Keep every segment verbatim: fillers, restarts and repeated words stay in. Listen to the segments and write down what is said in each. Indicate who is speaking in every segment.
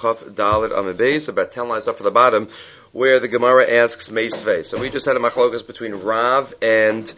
Speaker 1: Chaf Dalet Amud Beis, about ten lines off of the bottom, where the Gemara asks Meisvei. So we just had a machlokas between Rav and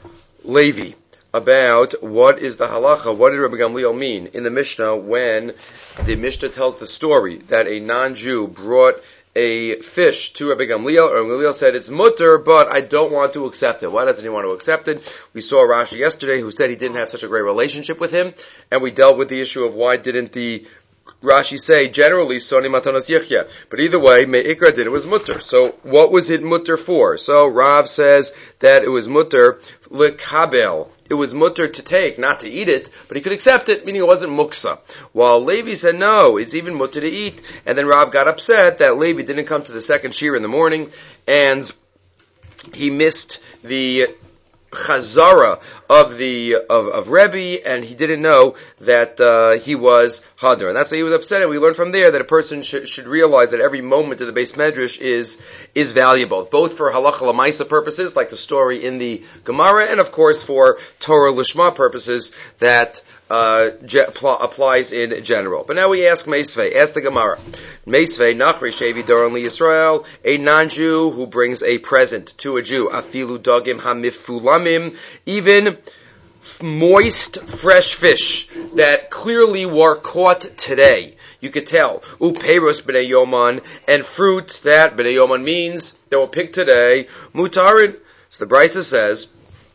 Speaker 1: Levi about what is the halacha, what did Rabbi Gamliel mean in the Mishnah when the Mishnah tells the story that a non-Jew brought a fish to Rabbi Gamliel, or Gamliel said it's mutter, but I don't want to accept it. Why doesn't he want to accept it? We saw Rashi yesterday who said he didn't have such a great relationship with him, and we dealt with the issue of why didn't the Rashi say generally Soni Matanos Yechya. But either way, Me'ikra did it was mutter. So what was it mutter for? So Rav says that it was mutter lekabel. It was mutter to take, not to eat it, but he could accept it, meaning it wasn't muksa. While Levi said no, it's even mutter to eat. And then Rav got upset that Levi didn't come to the second shir in the morning, and he missed the chazara of the of, of Rebbe, and he didn't know that uh, he was hadar, and that's why he was upset. And we learned from there that a person should, should realize that every moment of the Beis Medrash is is valuable, both for halacha l'maisa purposes, like the story in the Gemara, and of course for Torah lishma purposes that uh, je- pl- applies in general. But now we ask Meisvei, ask the Gemara. Meisvei nachri shevi doron li Yisrael, a non-Jew who brings a present to a Jew, afilu dagim hamifulamim, even moist, fresh fish that clearly were caught today. You could tell. Upeiros b'nei yoman, and fruits that b'nei yoman means that were picked today, mutarin. So the Brisa says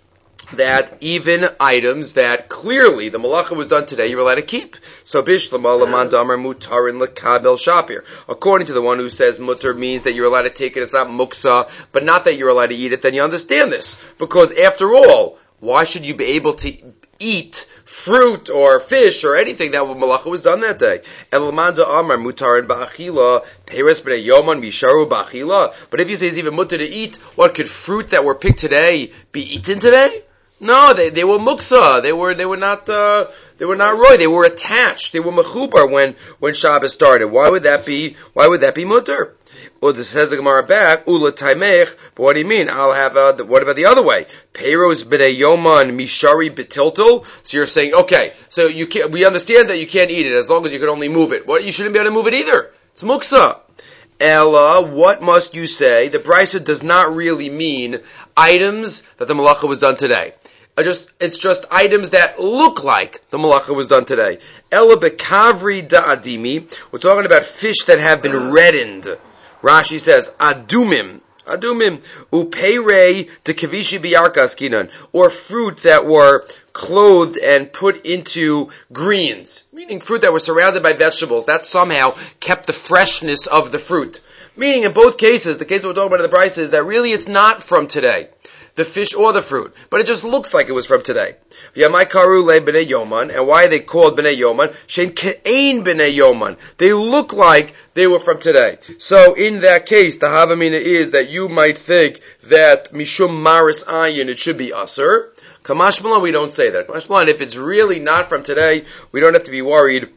Speaker 1: that even items that clearly the malacha was done today, you're allowed to keep. So bishlama laman damar mutarin lekabel shapir. According to the one who says mutar means that you're allowed to take it, it's not muksa, but not that you're allowed to eat it, then you understand this. Because after all, why should you be able to eat fruit or fish or anything that malacha was done that day? Elamanda amar mutarin ba'achila peres b'nei yoman misharu ba'achila. But if you say it's even mutar to eat, what could fruit that were picked today be eaten today? No, they they were muksa. They were they were not uh, they were not roy. They were attached. They were mechubar when when Shabbos started. Why would that be? Why would that be mutar? Or this says the Gemara back, ula taimech, but what do you mean? I'll have, uh, the, what about the other way? Peiros b'nei yoman mishari betiltel. So you're saying, okay, so you can't, we understand that you can't eat it as long as you can only move it. What, you shouldn't be able to move it either. It's muksa. Ella, what must you say? The Brisa does not really mean items that the malacha was done today. Just, it's just items that look like the malacha was done today. Ella bekavri da'adimi. We're talking about fish that have been reddened. Rashi says, adumim, adumim, upeirei de kavishi biyarka askinan, or fruit that were clothed and put into greens, meaning fruit that were surrounded by vegetables, that somehow kept the freshness of the fruit. Meaning in both cases, the case we're talking about in the Brisa is that really it's not from today, the fish or the fruit, but it just looks like it was from today. V'yamai karu le b'nei yoman, and why are they called b'nei yoman? Shein ke'ein b'nei yoman. They look like they were from today. So in that case, the havamina is that you might think that mishum maris ayin, it should be aser. Kamash Malan, we don't say that. Kamash Malan, if it's really not from today, we don't have to be worried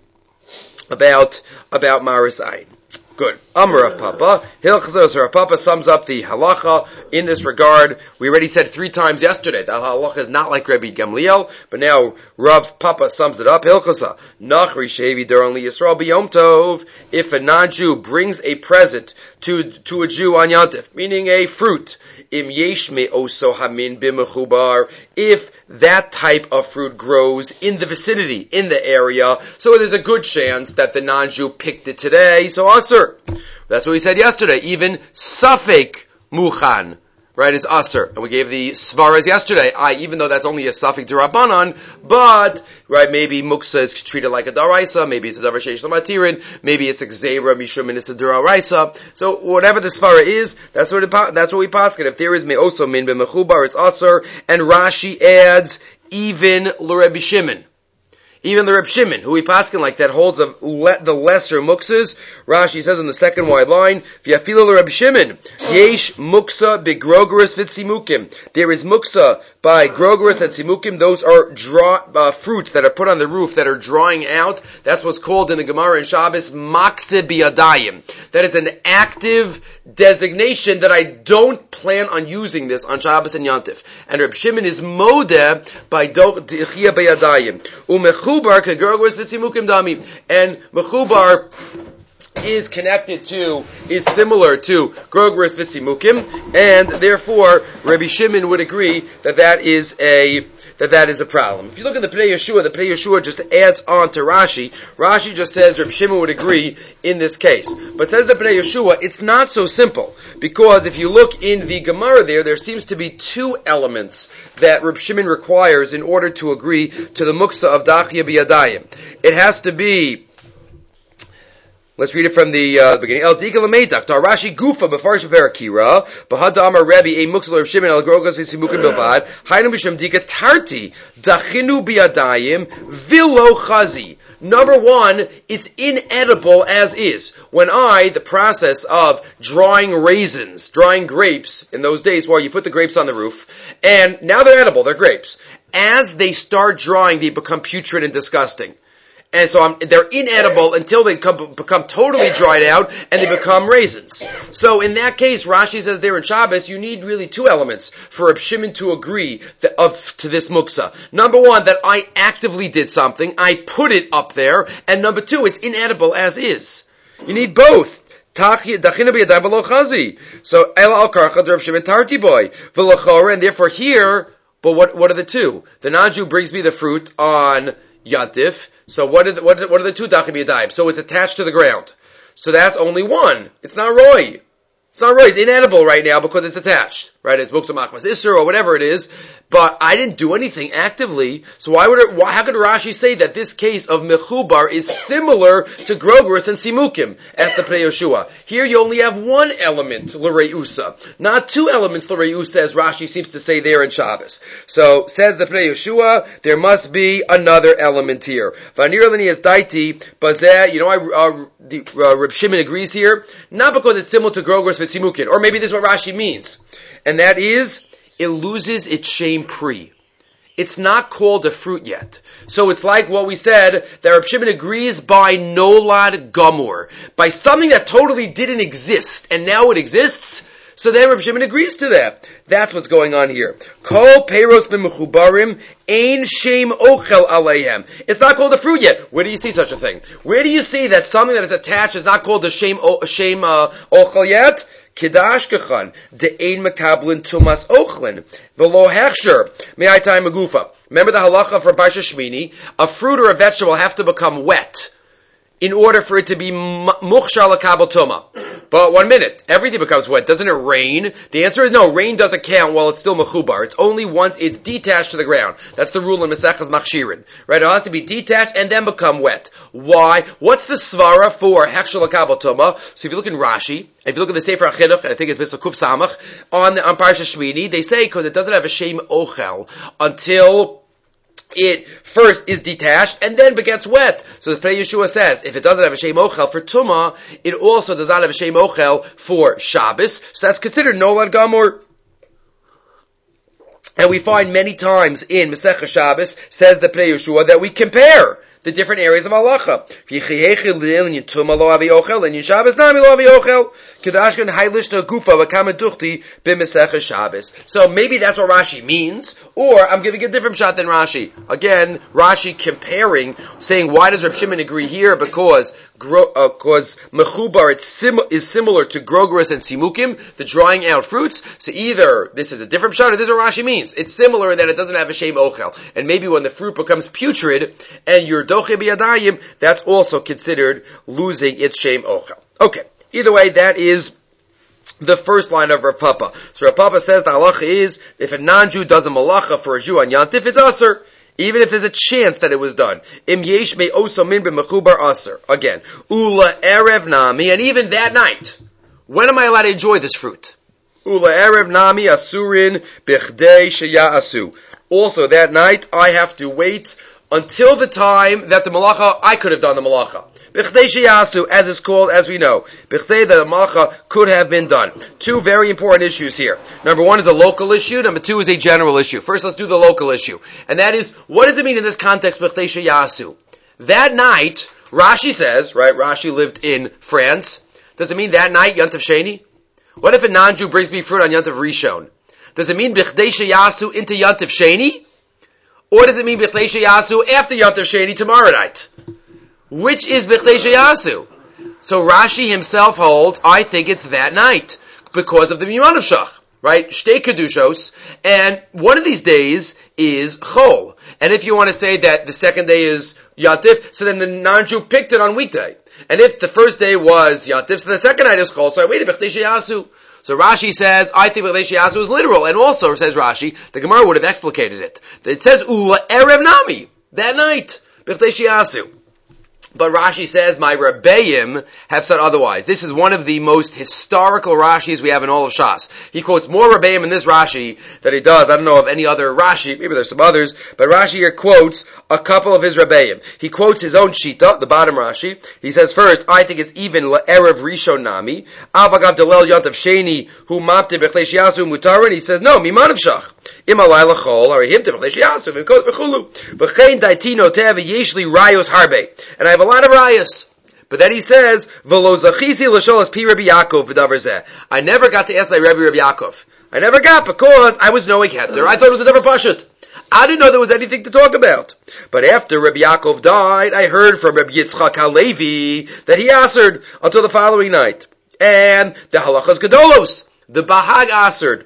Speaker 1: about about maris ayin. Good. Amar Rav Papa. Hilchos Rav Papa sums up the halacha in this regard. We already said three times yesterday that halacha is not like Rabbi Gamliel, but now Rav Papa sums it up. Hilchosa Nachri Shevi Duron Li Yisrael B'Yom Tov. If a non-Jew brings a present to to a Jew on Yom Tov, meaning a fruit, Im Yesh Me'oso Hamin B'Mechubar, if that type of fruit grows in the vicinity, in the area, so there's a good chance that the non-Jew picked it today, so aser. That's what we said yesterday. Even Safek Muchan, right, is aser. And we gave the svaras yesterday. I, even though that's only a Safek Durabanan, but, right, maybe Muksa is treated like a Daraisa, maybe it's a Davar Sheish Lamatirin, maybe it's a Gzeira Mishum and it's a Daraisa. So whatever the svara is, that's what it, that's what we paskin. If there is Me'oso Min B'Mechubar, it's aser. And Rashi adds, even L'Rebbe Shimon. Even the Reb Shimon, who we paskin like that, holds of le- the lesser muksas. Rashi says in the second wide line, V'yafilu l'Reb Shimon, yesh muksa begrogeris v'tzimukim. There is muksa by grogeris and tzimukim. Those are draw, uh, fruits that are put on the roof that are drying out. That's what's called in the Gemara in Shabbos, makse biyadayim. That is an active designation that I don't plan on using this on Shabbos and Yontif. And Reb Shimon is modeh by dochia biyadayim. Umechubar kegrogeris v'tzimukim dami. And mechubar is connected to, is similar to Grogris Vitzimukim, and therefore Rabbi Shimon would agree that that is a that that is a problem. If you look at the Pnei Yeshua, the Pnei Yeshua just adds on to Rashi. Rashi just says Rabbi Shimon would agree in this case. But says the Pnei Yeshua, it's not so simple. Because if you look in the Gemara there, there seems to be two elements that Rabbi Shimon requires in order to agree to the Muksa of Dachya B'Yadayim. It has to be, let's read it from the uh, beginning. El Dika Lameidak, Tar Rashi Gufa, Befarish Verakira, Bahada Amar Rebbe, A Muksal Rav Shimon, El Grogas V'Simukim Bilvad, Hainu B'Shem Dika Tarti, Dachinu B'Yadayim, Vilo Chazi. Number one, it's inedible as is. When I, the process of drying raisins, drying grapes, in those days, well, you put the grapes on the roof, and now they're edible, they're grapes. As they start drying, they become putrid and disgusting. And so I'm, they're inedible until they come, become totally dried out and they become raisins. So in that case, Rashi says there in Shabbos, you need really two elements for Reb Shimon to agree that, of, to this muksa. Number one, that I actively did something, I put it up there, and number two, it's inedible as is. You need both. So, El al karcha Reb Shimon tarti boy, v'lachor, and therefore here, but what, what are the two? The non-Jew brings me the fruit on Yantif. So what are the, what are the, what are the two dachim yadayim? So it's attached to the ground. So that's only one. It's not roy. It's not roy. It's inedible right now because it's attached. Right? It's muksa machmas isser or whatever it is. But I didn't do anything actively. So why would it, why, how could Rashi say that this case of mechubar is similar to grogris and simukim at the Pnei Yeshua? Here you only have one element, l'reusa. Not two elements, l'reusa, as Rashi seems to say there in Shabbos. So, says the Pnei Yeshua, there must be another element here. Vanir lini is daiti, bazeh, you know why uh, the, uh, Reb Shimon agrees here? Not because it's similar to grogris and simukim, or maybe this is what Rashi means. And that is, it loses its shame pri. It's not called a fruit yet. So it's like what we said, that Reb Shimon agrees by nolad gamur, by something that totally didn't exist, and now it exists. So then Reb Shimon agrees to that. That's what's going on here. Kol peiros b'mechubarim ein shem ochel aleihem. It's not called a fruit yet. Where do you see such a thing? Where do you see that something that is attached is not called a shem o, shem uh, ochel yet? Kidash kechan de'ein mekablin tumas ochlin v'lo hechsher me'aytayim magufa. Remember the halacha from Parsha Shmini? A fruit or a vegetable have to become wet in order for it to be muchshar l'kabel tuma. But one minute, everything becomes wet. Doesn't it rain? The answer is no. Rain doesn't count while it's still mechubar. It's only once it's detached to the ground. That's the rule in Maseches Machshirin. Right? It has to be detached and then become wet. Why? What's the svara for hechshar l'kabel tuma? So if you look in Rashi, if you look at the Sefer HaChinuch, and I think it's Mishnah Kuf Samach, on, on Parsha Shmini, they say because it doesn't have a shem ochel until it first is detached and then begets wet. So the Pnei Yeshua says, if it doesn't have a shem ochel for Tumah, it also does not have a shem ochel for Shabbos. So that's considered nolad gamur. And we find many times in Masechah Shabbos, says the Pnei Yeshua, that we compare the different areas of halacha. So maybe that's what Rashi means, or I'm giving a different shot than Rashi. Again, Rashi comparing, saying why does Reb Shimon agree here? Because because uh, mechubar it's sim- is similar to grogris and simukim, the drying out fruits. So either this is a different shot, or this is what Rashi means. It's similar in that it doesn't have a shem ochel, and maybe when the fruit becomes putrid and you're doche biyadayim, that's also considered losing its shem ochel. Okay, either way, that is the first line of Rav Papa. So Rav Papa says the halacha is, if a non-Jew does a malacha for a Jew on Yantif, it's aser, even if there's a chance that it was done. Im yesh me oso min b'mechubar aser. Again, ula erev nami, and even that night, when am I allowed to enjoy this fruit? Ula erev nami asurin bichdei sheya asu. Also that night, I have to wait until the time that the malacha, I could have done the malacha. Bichdei sheyasu, as it's called, as we know. Bichdei, that the malacha could have been done. Two very important issues here. Number one is a local issue. Number two is a general issue. First, let's do the local issue. And that is, what does it mean in this context, bichdei sheyasu? That night, Rashi says, right, Rashi lived in France. Does it mean that night, Yantav Sheni? What if a non-Jew brings me fruit on Yantav Rishon? Does it mean bichdei sheyasu into Yantav Sheni? Or does it mean bichdei sheyasu after Yantav Sheni tomorrow night? Which is bichdei sheyasu? So Rashi himself holds, I think it's that night, because of the Miman of Shach, right? Shtei Kedushos, and one of these days is Chol. And if you want to say that the second day is Yatif, so then the non-Jew picked it on weekday. And if the first day was Yatif, so the second night is Chol, so I waited, B'chdei Sheyasu. So Rashi says, I think B'chdei Sheyasu is literal, and also, says Rashi, the Gemara would have explicated it. It says, Ula Erev Nami, that night, B'chdei Sheyasu. But Rashi says, my Rebbeim have said otherwise. This is one of the most historical Rashis we have in all of Shas. He quotes more Rebbeim in this Rashi than he does. I don't know of any other Rashi. Maybe there's some others. But Rashi here quotes a couple of his Rebbeim. He quotes his own Shita, the bottom Rashi. He says first, I think it's even Erev Rishon Nami. Avagav Delel Yantav Sheni, Hu Mapte B'chlei Shiasu Mutarin. He says, no, Miman of Shach. Imalai Lachol, or him to B'chlei Shiasu, V'kos B'chulu. V'chein Daitino Tev Yeshli Rayos Harbe. And I have a lot of rayos. But then he says, V'lo zachisi l'sholas pi Rabbi Yaakov v'davar zeh. I never got to ask my Rabbi Rabbi Yaakov. I never got because I was knowing Heter. I thought it was a never pashut. I didn't know there was anything to talk about. But after Rabbi Yaakov died, I heard from Rabbi Yitzchak HaLevi that he answered until the following night. And the halachas gedolos, the Bahag answered.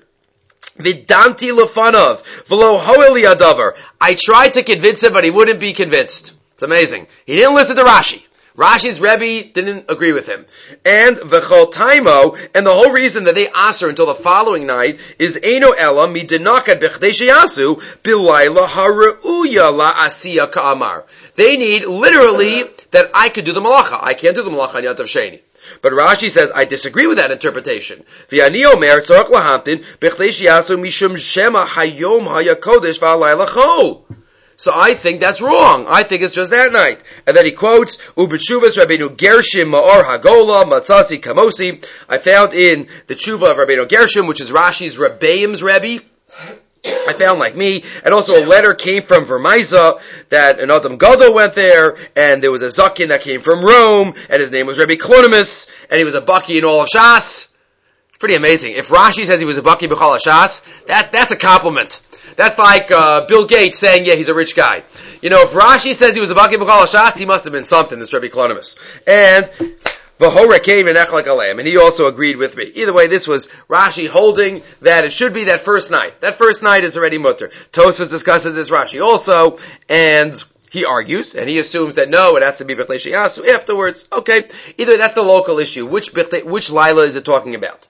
Speaker 1: Vidanti lefanov, v'lo hoeli adavar. I tried to convince him, but he wouldn't be convinced. It's amazing. He didn't listen to Rashi. Rashi's Rebbe didn't agree with him. And v'chol taimo, and the whole reason that they answer until the following night is Eino Ela midinakat b'chdei sheyasu bilayla hareuya la'asiya ka'amar. They need literally that I could do the malacha. I can't do the malacha on Yantav Sheni. But Rashi says, I disagree with that interpretation. V'ani omer tzorach lahamtin b'chdei sheyasu mishum shema hayom hayakodesh v'alayla chol. So I think that's wrong. I think it's just that night. And then he quotes, Ubetshuvas Rabbeinu Gershim Ma'or Hagola Matzasi Kamosi. I found in the Tshuva of Rabbeinu Gershim, which is Rashi's Rebbeim's Rebbe. I found like me, and also a letter came from Vermaiza that an Adam Gadol went there, and there was a Zakin that came from Rome, and his name was Rebbe Klonimus, and he was a Baki in all of Shas. It's pretty amazing. If Rashi says he was a Baki B'chol Shas, that, that's a compliment. That's like uh, Bill Gates saying, yeah, he's a rich guy. You know, if Rashi says he was a Baki B'chol Shas, he must have been something, this Rebbe Klonimus. And V'hora came in Echlek Aleim, and he also agreed with me. Either way, this was Rashi holding that it should be that first night. That first night is already mutter. Tosfos discusses this Rashi also, and he argues, and he assumes that no, it has to be B'chlei Sheyasu afterwards. Okay, either that's the local issue. Which which Lila is it talking about?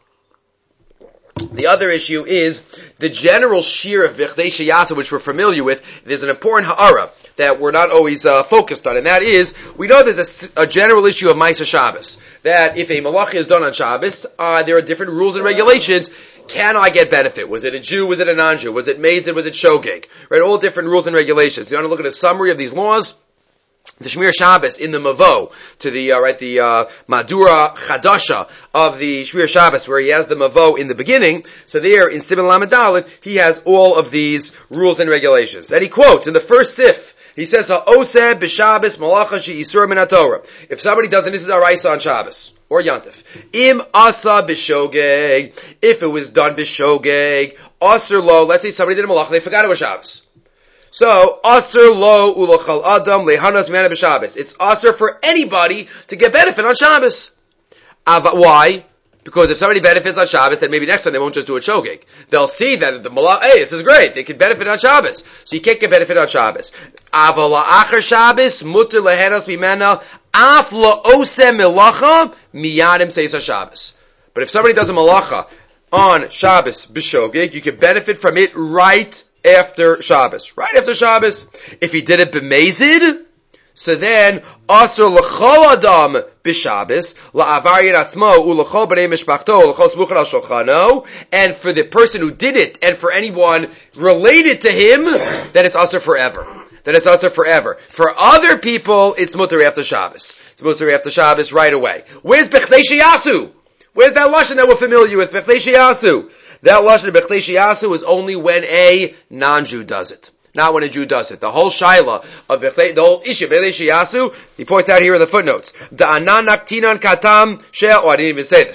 Speaker 1: The other issue is the general shear of B'chdei Sheyasu, which we're familiar with. There's an important ha'ara that we're not always uh, focused on, and that is, we know there's a, a general issue of Maisa Shabbos, that if a malacha is done on Shabbos, uh, there are different rules and regulations. Can I get benefit? Was it a Jew? Was it a non-Jew? Was it Mazid? Was it Shogeg? Right, all different rules and regulations. You want to look at a summary of these laws? The Shmir Shabbos in the Mavo, to the, uh, right, the, uh, Madura Chadasha of the Shmir Shabbos, where he has the Mavo in the beginning. So there, in Siman Lamed Dalet, he has all of these rules and regulations. And he quotes, in the first sif, he says, Ha'oseh b'Shabbos malacha she'isur min haTorah. If somebody does it, this is Araisa on Shabbos, or Yantif. Im asa b'Shogeg, if it was done b'Shogeg, Asr lo, let's say somebody did a malacha, they forgot it was Shabbos. So, Asr lo ulachal adam lehanas mana b'Shabbos. It's Asr for anybody to get benefit on Shabbos. Ava, why? Because if somebody benefits on Shabbos, then maybe next time they won't just do a shogeg. They'll see that the malach, hey, this is great. They can benefit on Shabbos. So you can't get benefit on Shabbos. Ava la'achar Shabbos, mutter lehanas mimena, af la'oseh melacha, miyadim seisa Shabbos. But if somebody does a malacha on Shabbos b'shogeg, you can benefit from it right after Shabbos. Right after Shabbos. If he did it b'mezid, so then, asur l'chol adam b'Shabbos, la'avaryin atzmo, u'l'chol b'nei mishpachto, u'l'chol smuchar al shulchano, and for the person who did it, and for anyone related to him, then it's asur forever. Then it's asur forever. For other people, it's mutter after Shabbos. It's mutter after Shabbos right away. Where's B'chdei Sheyasu? Where's that lashon that we're familiar with? B'chdei Sheyasu. That lashon of B'chdei Sheyasu is only when a non-Jew does it. Not when a Jew does it. The whole shaila of the whole issue of B'chdei Sheyasu, he points out here in the footnotes. Da'anan naktinan katam she'el, oh, I didn't even say this.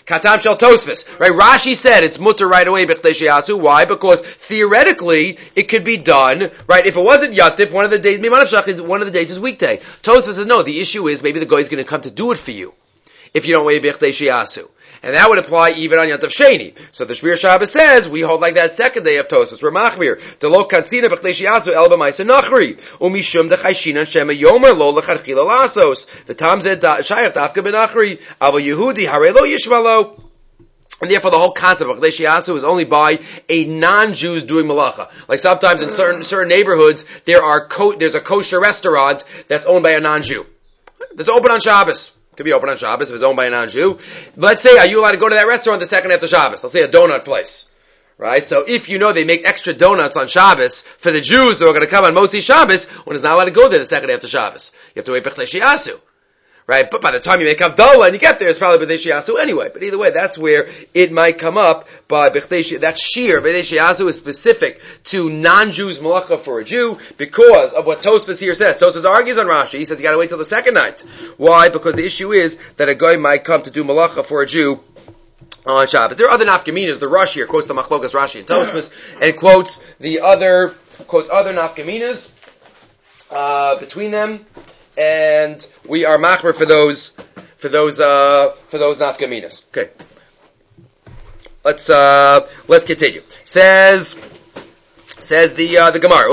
Speaker 1: Katam shel Tosfos. Right? Rashi said it's mutter right away, b'chdei sheyasu. Why? Because theoretically, it could be done, right? If it wasn't Yatif, one of the days, one of the days is weekday. Tosfos says, no, the issue is maybe the guy is going to come to do it for you if you don't weigh b'chdei sheyasu. And that would apply even on Yantav Sheni. So the Shmir Shabbos says, we hold like that second day of Tosfos. Ramachmir, the lo katzina b'chdei sheyasu el b'maisa nachri. Umishum dechayshina shema yomer lo lecharchila lasos. The tam zed shayach dafka b'nachri. Avo Yehudi hare lo yishmalo. And therefore the whole concept of b'chdei sheyasu is only by a non-Jews doing malacha. Like sometimes in certain, certain neighborhoods, there are co- there's a kosher restaurant that's owned by a non-Jew. That's open on Shabbos. Could be open on Shabbos if it's owned by a non-Jew. Let's say, are you allowed to go to that restaurant the second after Shabbos? Let's say a donut place. Right? So if you know they make extra donuts on Shabbos for the Jews who are going to come on Motzi Shabbos, one is not allowed to go there the second after Shabbos. You have to wait b'chdei sheyasu. Right? But by the time you make Havdalah and you get there, it's probably b'chdei sheyasu anyway. But either way, that's where it might come up by b'chdei sheyasu. That sheer b'chdei sheyasu is specific to non-Jews malacha for a Jew because of what Tosfos here says. Tosfos argues on Rashi. He says you got to wait till the second night. Why? Because the issue is that a guy might come to do malacha for a Jew on Shabbos. There are other nafkaminas. The Rashi here quotes the Machlokas Rashi and Tosfos and quotes the other quotes other nafkaminas uh, between them. And we are machmer for those, for those, uh, for those nafkaminas. Okay. Let's, uh, let's continue. Says, says the, uh, the Gemara.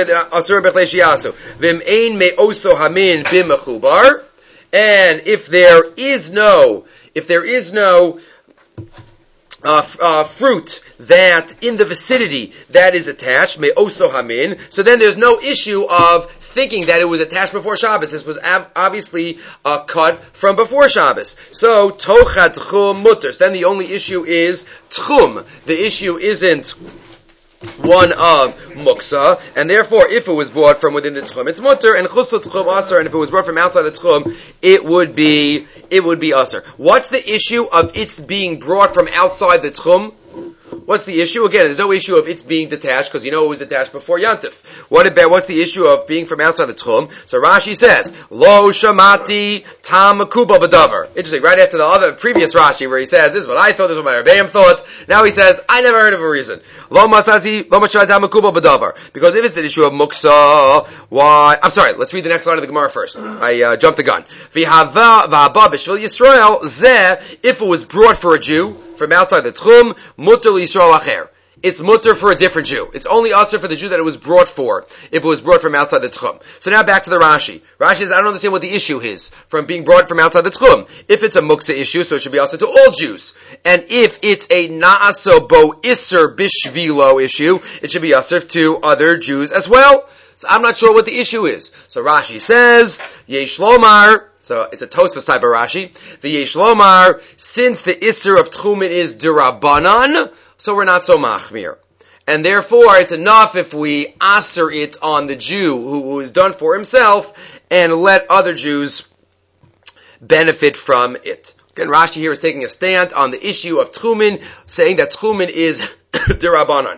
Speaker 1: And if there is no, if there is no, Uh, f- uh, fruit that in the vicinity that is attached, may also hamin. So then there's no issue of thinking that it was attached before Shabbos. This was av- obviously uh, cut from before Shabbos. So tocha tchum mutters. Then the only issue is tchum. The issue isn't one of muksa, and therefore, if it was brought from within the tchum, it's mutter, and chuslu tchum aser, and if it was brought from outside the tchum, it would be, it would be aser. What's the issue of its being brought from outside the tchum? What's the issue? Again, there's no issue of it's being detached, because you know it was detached before Yantif. What about, what's the issue of being from outside the tchum? So Rashi says, Lo shamati tam makuba b'davar. Interesting, right after the other, previous Rashi, where he says, this is what I thought, this is what my Rebbeim thought. Now he says, I never heard of a reason. Lo matati, lo mashai tam makuba b'davar. Because if it's an issue of muksa, why, I'm sorry, let's read the next line of the Gemara first. I, uh, jumped the gun. V'hava v'haba b'shvil Yisrael, zeh, if it was brought for a Jew, from outside the tchum, mutter l'Yisrael acher. It's mutter for a different Jew. It's only usher for the Jew that it was brought for, if it was brought from outside the tchum. So now back to the Rashi. Rashi says, I don't understand what the issue is from being brought from outside the tchum. If it's a muksa issue, so it should be usher to all Jews. And if it's a na'aso bo iser bishvilo issue, it should be usher to other Jews as well. So I'm not sure what the issue is. So Rashi says, Yesh lomar, so it's a Tosfos type of Rashi. The Yesh lomar, since the Isser of Tchumen is Dirabanan, so we're not so machmir. And therefore, it's enough if we aser it on the Jew who, who is done for himself and let other Jews benefit from it. Again, Rashi here is taking a stand on the issue of Tchumen, saying that Tchumen is Dirabanan.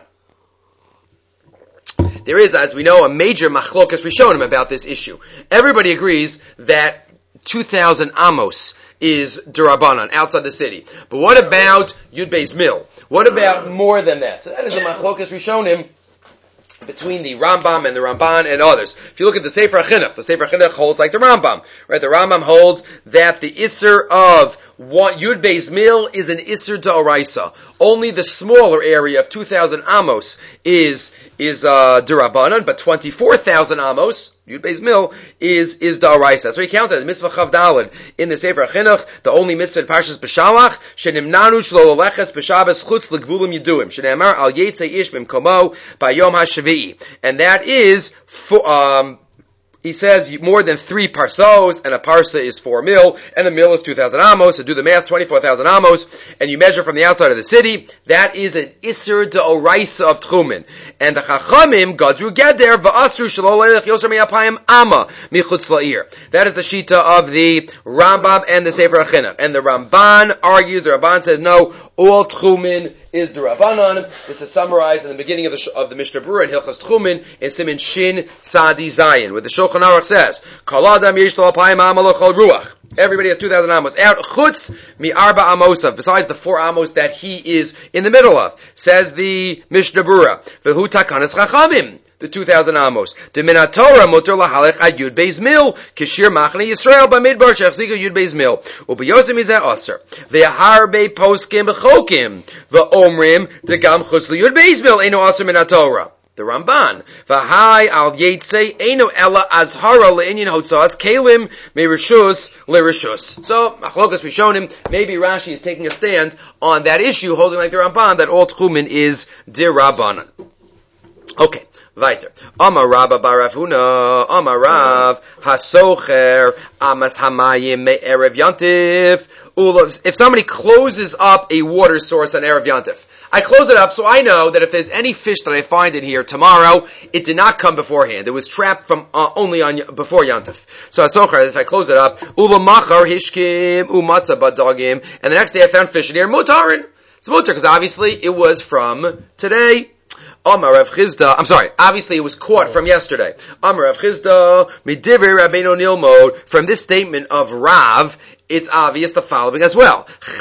Speaker 1: There is, as we know, a major machlokas rishonim about this issue. Everybody agrees that two thousand amos is Durabanan, outside the city. But what about Yud Beis Mil? What about more than that? So that is a machlokas rishonim between the Rambam and the Ramban and others. If you look at the Sefer HaChinuch, the Sefer HaChinuch holds like the Rambam, right? The Rambam holds that the Isser of one, Yud Beis Mil is an Isser D'Oraisa. Only the smaller area of two thousand amos is is uh Durabanan, but twenty-four thousand amos, Yud Beis Mil, is is D'Oraisa. That's what he counted as Mitzvah Chav Daled in the Sefer HaChinuch, the only mitzvah in Parshas B'Shalach, Shenimnanu Shlo Leleches B'Shabbos Chutz L'Gvulim Yiduim, Shenemar Al Yetzei Ish B'Mkomo B'Yom HaShavi'i. And that is, for, um, he says more than three parsos, and a parsa is four mil, and a mil is two thousand amos, so do the math, twenty-four thousand amos, and you measure from the outside of the city, that is an Isser D'Oraisa of Tchumen. And the Chachamim, Gadru Geder, V'asru Shelo Leilech Yoser Me'apayim Ama, Michutz La'ir. That is the Shita of the Rambam and the Sefer HaChinuch. And the Ramban argues, the Ramban says, no, all Tchumen is the Rabbanan. This is summarized in the beginning of the of the Mishnah Berurah in Hilchas Tchumin in Siman Shin Tzadi Zayin, where the Shulchan Aruch says, Kol Adam yesh lo alpayim amo l'chol ruach. Everybody has two thousand amos out. Chutz mi arba amosav, besides the four amos that he is in the middle of. Says the Mishnah Berurah, v'hu takanas chachamim. The two thousand amos. The Minat Torah muter lahalech ad Yud Beis Mil kishir machne Yisrael b'midbar shechziga Yud Beis Mil ubiyozim izeh aser ve'harbe poskim b'chokim ve'omrim degam chutz li Yud Beis Mil eno aser Minat Torah. The Ramban v'hai al yetze eno ela azhara le'inyan hotzas kelim me'rishus le'rishus. So machlokas we shown him. Maybe Rashi is taking a stand on that issue, holding like the Ramban that all tchumin is dir Rabbanan. Okay. Weiter. Amar Rabba bar Rav Huna, Amar Rav, Hasocher, Amas Hamayim Me'erev Yantif. If somebody closes up a water source on Erev Yantif, I close it up so I know that if there's any fish that I find in here tomorrow, it did not come beforehand. It was trapped from uh, only on before Yantif. So Hasocher, if I close it up, Ula Machar Hishkim, Umatza Badagim, and the next day I found fish in here, Mutarin. It's Mutar, because obviously it was from today. Amar Rav Chizda, I'm sorry, obviously it was caught from yesterday. Amar Rav Chizda, Midivri Rabbeinu Nilmod, from this statement of Rav, it's obvious the following as well.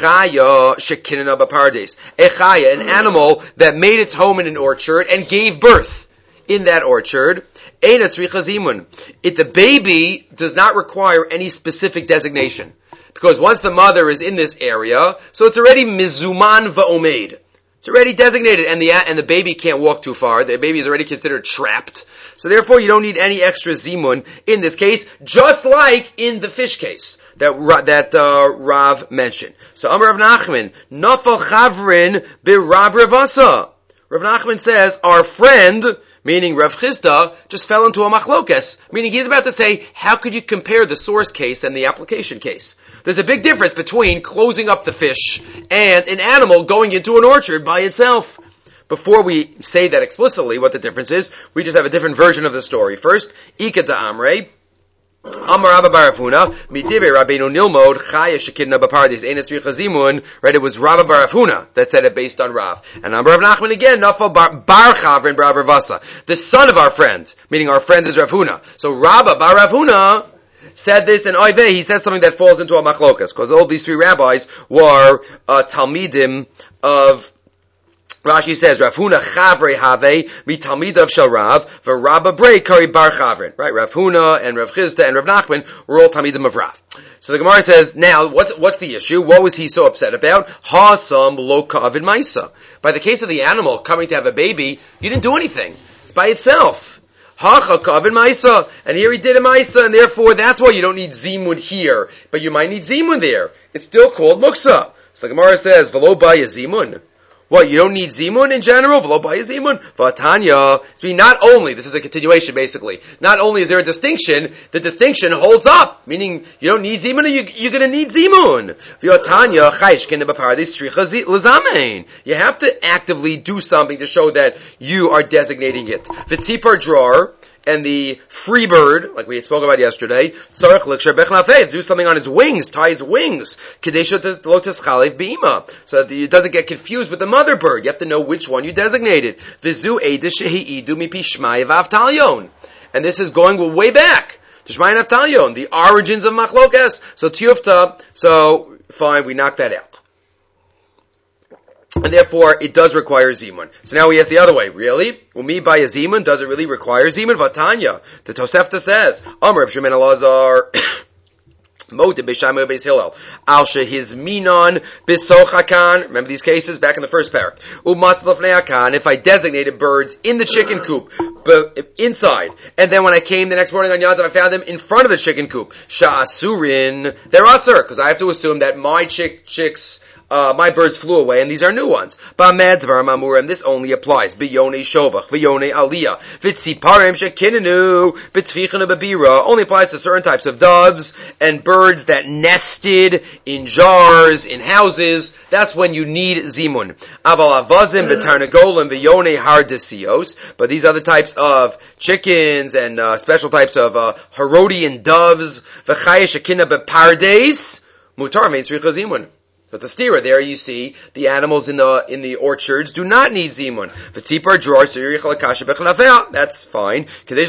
Speaker 1: Chaya shekinena b'pardes. A chaya, an animal that made its home in an orchard and gave birth in that orchard. Eina tzricha zimun. If the baby does not require any specific designation, because once the mother is in this area, so it's already mizuman va'omed. It's already designated, and the and the baby can't walk too far. The baby is already considered trapped. So therefore, you don't need any extra zimun in this case, just like in the fish case that that uh, Rav mentioned. So Amar Rav Nachman, Nafal Chavrin b'Rav Ravasa. Rav Nachman says, our friend, meaning Rav Chizda, just fell into a machlokes, meaning he's about to say, how could you compare the source case and the application case? There's a big difference between closing up the fish and an animal going into an orchard by itself. Before we say that explicitly, what the difference is, we just have a different version of the story. First, Ika da Amrei, Amar Abba Barafuna, Midibe Rabbeinu Nilmod, Chaya Shekidna Bapardes, Enes Richazimun, right, it was Rabba Barafuna that said it based on Rav. And Amar Rav Nachman again, Nafal Bar, Bar Chavrin Bar Ravasa, the son of our friend, meaning our friend is Rav Huna. So Rabba Bar Ravuna said this, and Oiveh, he said something that falls into a machlokas, because all these three rabbis were uh, Talmidim of Rashi says, Rav Huna Chavrei Have, mi Talmid of Shel Rav, v'Rabba Brei Kari Bar Chavrin. Right, Rav Huna and Rav Chizda and Rav Nachman were all Talmidim of Rav. So the Gemara says, now, what's, what's the issue? What was he so upset about? Hasam lo ka'avid maisa. By the case of the animal coming to have a baby, you didn't do anything. It's by itself. Hacha ka'avid maisa. And here he did a maisa, and therefore that's why you don't need zimun here. But you might need zimun there. It's still called muksa. So the Gemara says, v'lo baya zimun. What, you don't need zimun in general? V'lo baya zimun? V'atanya. I mean, not only, this is a continuation basically, not only is there a distinction, the distinction holds up, meaning you don't need zimun, you, you're gonna need zimun. V'atanya chayshkin b'paradis stricha l'zamein. You have to actively do something to show that you are designating it. V'tzipar drawer, and the free bird, like we spoke about yesterday, do something on his wings, tie his wings, so that it doesn't get confused with the mother bird. You have to know which one you designated. And this is going way back. The origins of Machlokas. So Tiyufta, so fine, we knock that out. And therefore, it does require zimun. So now we ask the other way. Really? Umi by a zimun? Does it really require zimun? Vatanya. The Tosefta says, Amr Reb Shimon Elazar, Mode Beishamah Beis Hillel, Al Shehizminon Bisochakan. Remember these cases back in the first parak. Umatzlafneakan. If I designated birds in the chicken coop, but inside, and then when I came the next morning on Yom Tov, I found them in front of the chicken coop. Sha'asurin. They're usur, because I have to assume that my chick chicks. Uh, my birds flew away, and these are new ones. Ba'med dvar mamur, and this only applies. B'yonei shovach, v'yonei aliyah, v'tziparim shekinenu, b'tfichenu b'bira. Only applies to certain types of doves and birds that nested in jars, in houses. That's when you need zimun. Aval avazim, v'tarnagolim, v'yonei hardesios. But these other types of chickens and uh, special types of uh, Herodian doves, v'chaya shekina b'pardes, mutar means tzricha zimun. So it's a stira. There you see the animals in the in the orchards do not need zimun. V'tzipar drawer so that's fine.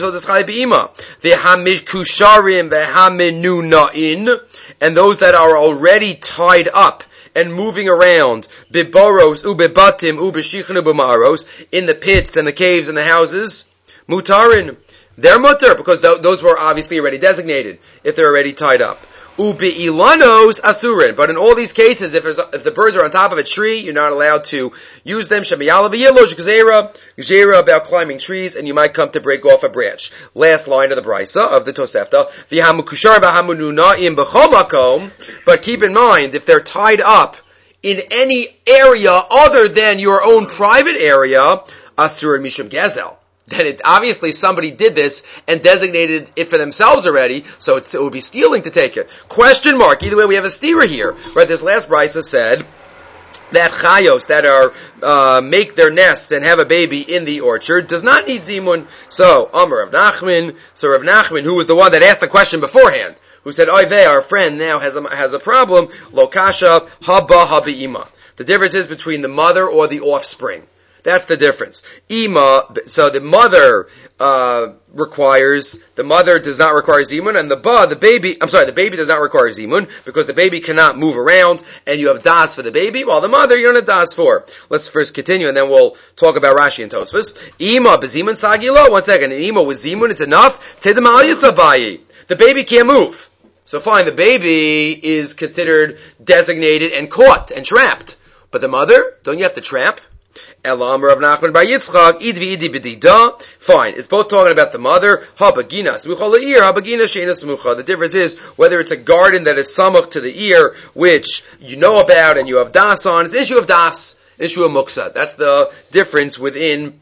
Speaker 1: V'hamikusharim v'hamenunain, and those that are already tied up and moving around, biboros ubebatim ubeshichnu b'ma'aros, in the pits and the caves and the houses, mutarin. They're mutar because th- those were obviously already designated if they're already tied up. Ubi'ilanos asurin. But in all these cases, if, there's, if the birds are on top of a tree, you're not allowed to use them. Shemiyala v'yilosh gzeira. Gzeira about climbing trees, and you might come to break off a branch. Last line of the brisa of the Tosefta. V'hamukushar v'hamununa'im b'chol makom. But keep in mind, if they're tied up in any area other than your own private area, asurin mishum gezel. Then it, obviously somebody did this and designated it for themselves already, so it's, it would be stealing to take it. Question mark. Either way, we have a stira here. Right, this last brisa said that chayos that are uh, make their nests and have a baby in the orchard does not need zimun. So, Amar Rav Nachman, so Rav Nachman, who was the one that asked the question beforehand, who said, Oy vey, our friend now has a, has a problem, lo kasha haba habi'ima. The difference is between the mother or the offspring. That's the difference. Ima, so the mother uh, requires, the mother does not require zimun, and the ba, the baby, I'm sorry, the baby does not require zimun, because the baby cannot move around, and you have das for the baby, while the mother you don't have das for. Let's first continue, and then we'll talk about Rashi and Tosfos. Ima, bezimun sagilo, one second, in Ima with zimun, it's enough, tedem al yisabayi. The baby can't move. So fine, the baby is considered designated and caught and trapped. But the mother, don't you have to trap? Elam Rav Nachman bar Yitzchak, idvi idi b'dida. Fine, it's both talking about the mother. Habagina smucha le'ir, habagina she'ena smucha. The difference is whether it's a garden that is samuch to the ear, which you know about and you have das on. It's an issue of das, issue of muksa. That's the difference within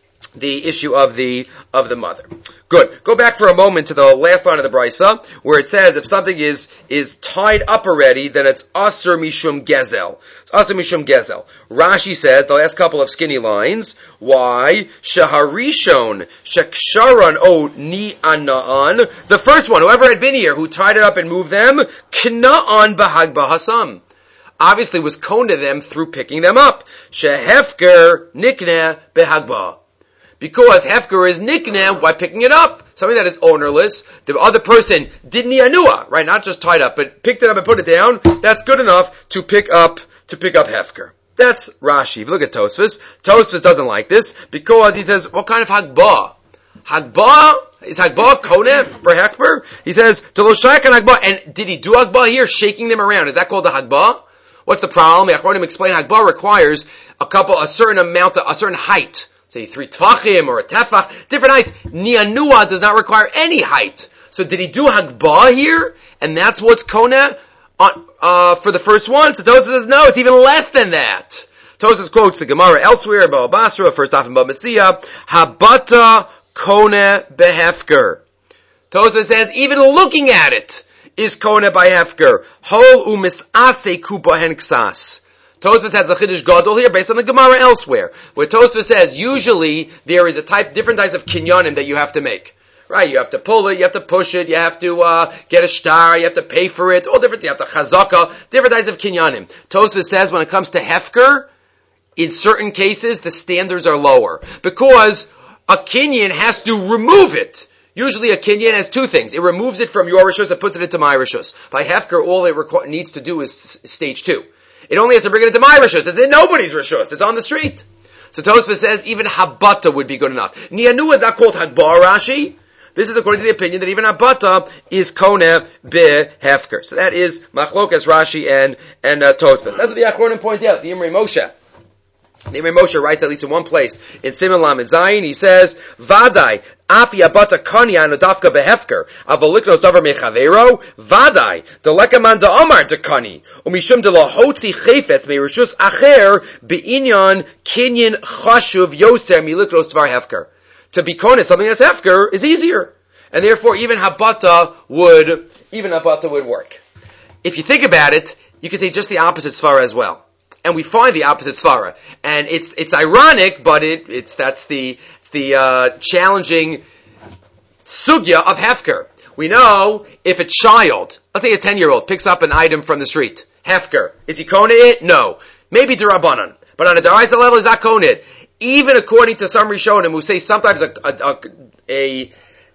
Speaker 1: the issue of the of the mother. Good. Go back for a moment to the last line of the brisa, where it says if something is is tied up already, then it's asur mishum gezel. It's asur mishum gezel. Rashi said the last couple of skinny lines. Why? Shaharishon sheksharan o ni anaan. The first one, whoever had been here, who tied it up and moved them, kna'an bahag bahasam. Obviously was koned to them through picking them up. Shehefker nikne behagba. Because hefker is nikne by picking it up. Something that is ownerless. The other person did nianua, right? Not just tied up, but picked it up and put it down. That's good enough to pick up, to pick up hefker. That's Rashi. If you look at Tosfos, Tosfos doesn't like this because he says, what kind of hagbah? Hagbah? Is hagbah koneh for hefker? He says, to lo shaykh an hagbah. And did he do hagbah here? Shaking them around. Is that called the hagbah? What's the problem? The Achronim explain hagbah requires a couple, a certain amount, of, a certain height. Say three tvachim or a tefach, different heights. Nianua does not require any height. So did he do hagbah here? And that's what's koneh on, uh, for the first one? So Tosfos says, no, it's even less than that. Tosfos quotes the Gemara elsewhere, Baal Basra, first off in Bava Metzia, habata koneh behefker. Tosfos says, even looking at it is koneh by hefker. Hol umisase kupa hen ksas. Tosfos has a chiddush gadol here based on the Gemara elsewhere, where Tosfos says usually there is a type, different types of kinyanim that you have to make. Right? You have to pull it, you have to push it, you have to uh, get a star, you have to pay for it, all different. You have to chazaka, different types of kinyanim. Tosfos says when it comes to hefker, in certain cases the standards are lower because a kinyan has to remove it. Usually a kinyan has two things. It removes it from your rishus and puts it into my rishus. By hefker, all it requ- needs to do is s- stage two. It only has to bring it into my rishus. It's in nobody's rishus. It's on the street. So Tosfos says even habata would be good enough. Nianu is not called hagbah, Rashi. This is according to the opinion that even habata is koneh behefker. So that is machlokas Rashi and and uh, Tosfos. That's what the Achronim point out. The Imrei Moshe. The Imrei Moshe writes at least in one place in Siman Lamed Zayin. He says, "Vadai afi abata kanya nodafka behefker avaliknos davar mechavero vadai delekaman daamar dekani umishum de lahotzi chayfetz meirishus acher beinyan kinyan chashuv yoser miliknos davar hefker." To be koneh something that's hefker is easier, and therefore even habata would even habata would work. If you think about it, you could say just the opposite svara as well. And we find the opposite svara, and it's it's ironic, but it it's that's the the uh, challenging sugya of hefker. We know if a child, let's say a ten-year-old, picks up an item from the street Hefker. Is he kona it? No. Maybe D'Rabbanan. But on a D'Oraisa level, he's not kona it. Even according to some Rishonim who say sometimes a, a, a,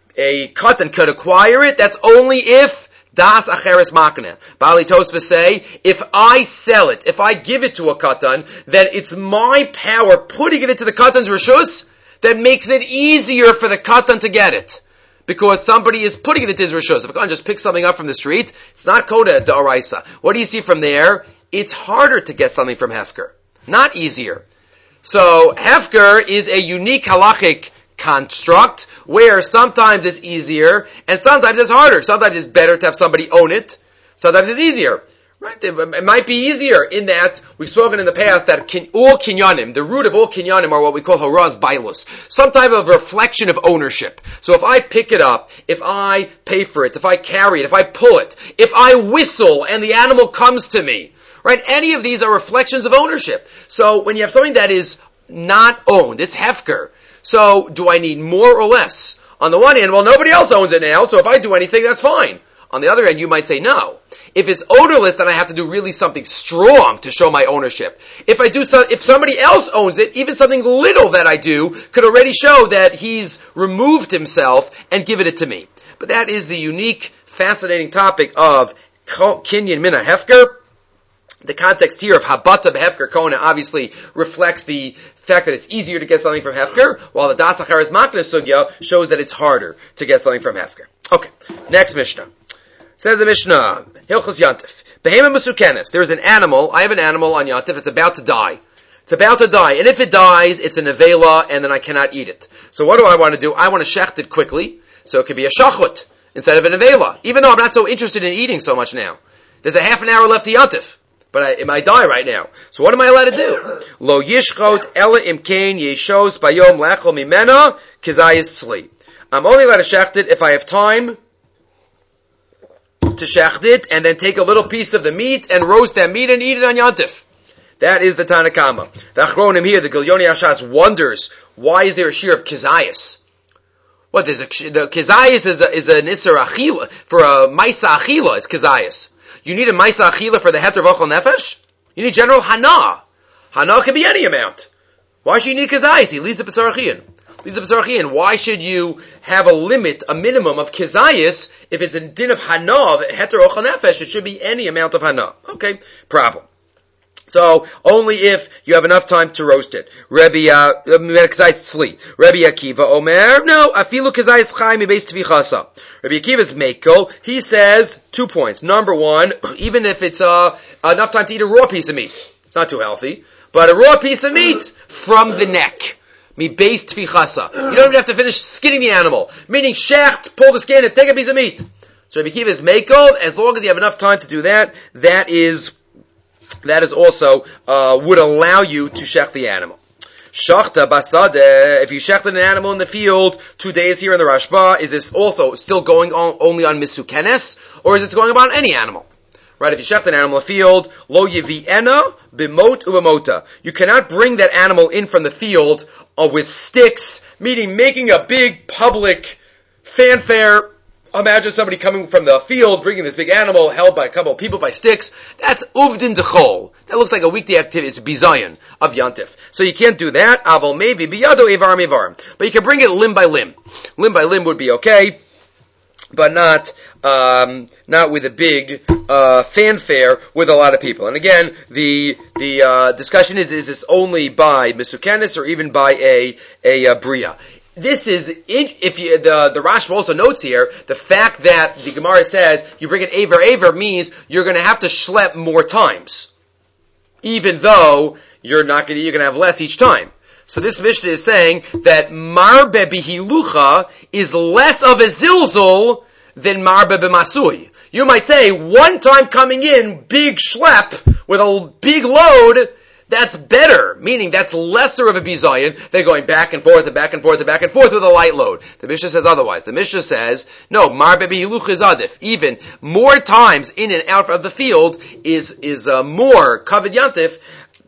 Speaker 1: a katan could acquire it, that's only if das acheres makna. Bali Tosfos say, if I sell it, if I give it to a katan, then it's my power putting it into the katan's rishus that makes it easier for the katan to get it. Because somebody is putting it into his rishus. If a katan just picks something up from the street, it's not koda d'oraisa. What do you see from there? It's harder to get something from hefker. Not easier. So, hefker is a unique halachic construct where sometimes it's easier and sometimes it's harder. Sometimes it's better to have somebody own it. Sometimes it's easier. Right? It might be easier in that we've spoken in the past that kin, all kinyanim, the root of all kinyanim are what we call haraz bailus, some type of reflection of ownership. So if I pick it up, if I pay for it, if I carry it, if I pull it, if I whistle and the animal comes to me, right? Any of these are reflections of ownership. So when you have something that is not owned, it's hefker. So do I need more or less? On the one hand, well, nobody else owns it now, so if I do anything, that's fine. On the other hand, you might say no. If it's odorless, then I have to do really something strong to show my ownership. If I do so, if somebody else owns it, even something little that I do could already show that he's removed himself and given it to me. But that is the unique, fascinating topic of kinyan mina hefker. The context here of habata behefker kona obviously reflects the fact that it's easier to get something from hefker, while the das acheres makna sugya shows that it's harder to get something from hefker. Okay, next Mishnah. Says the Mishnah, Hilchos Yantif. Behema Musukenes. There is an animal, I have an animal on Yantif, it's about to die. It's about to die. And if it dies, it's a nevela, and then I cannot eat it. So what do I want to do? I want to shecht it quickly, so it could be a shachut, instead of a nevela. Even though I'm not so interested in eating so much now. There's a half an hour left to Yantif. But I, it might die right now. So what am I allowed to do? Lo yishchot ela imkein yeshos bayom lechol mimena kizayis tzli. I'm only allowed to shecht it if I have time to shecht it, and then take a little piece of the meat and roast that meat and eat it on Yantif. That is the Tanakama. The Achronim here, the Gilyoni Hashas, wonders, why is there a shear of Kizayas? What, there's a, the Kizayas is a, is an Isser Achila, for a Maisa Achila, it's Kizayas. You need a Maisa Achila for the Heter V'Ochel Nefesh? You need general Hana. Hana can be any amount. Why should you need Kizayas? He leads a Pesarachian. Leads a Pesarachian. Why should you have a limit, a minimum of Kizayas, if it's a din of Hana, Heter V'Ochel Nefesh, it should be any amount of Hana. Okay, problem. So, only if you have enough time to roast it. Rabbi, uh, Rabbi Akiva Omer, no, afilu kazayis chai mi beis tvichasa. Rabbi Akiva's mekel, he says two points. Number one, even if it's, uh, enough time to eat a raw piece of meat. It's not too healthy. But a raw piece of meat from the neck. Mi beis tvichasa. You don't even have to finish skinning the animal. Meaning, shecht, pull the skin and take a piece of meat. So Rabbi Akiva's mekel, as long as you have enough time to do that, that is, That is also, uh, would allow you to shech the animal. Shachta basade, if you shechted an animal in the field, two days here in the Rashba, is this also still going on only on misukenes, or is it going on any animal? Right, if you shech an animal in the field, lo yevi'ena b'mot u'b'mota. You cannot bring that animal in from the field uh, with sticks, meaning making a big public fanfare. Imagine somebody coming from the field, bringing this big animal, held by a couple of people by sticks. That's uvdin dechol. That looks like a weekday activity. It's bizayon of Yantif. So you can't do that. Aval mevi biyado evar mevar. But you can bring it limb by limb. Limb by limb would be okay, but not um, not with a big uh, fanfare with a lot of people. And again, the the uh, discussion is: is this only by misukenis or even by a a, a bria? This is, if you, the, the Rashba also notes here, the fact that the Gemara says you bring an Aver Aver means you're going to have to schlep more times. Even though you're not going to, you're going to have less each time. So this Mishnah is saying that Marbe Bihilucha is less of a zilzul than Marbe B'masui. You might say, one time coming in, big schlep, with a big load, that's better, meaning that's lesser of a bizayon than going back and forth and back and forth and back and forth with a light load. The Mishnah says otherwise. The Mishnah says, no, mar bebihiluch is adif. Even more times in and out of the field is, is uh, more kavod yantif,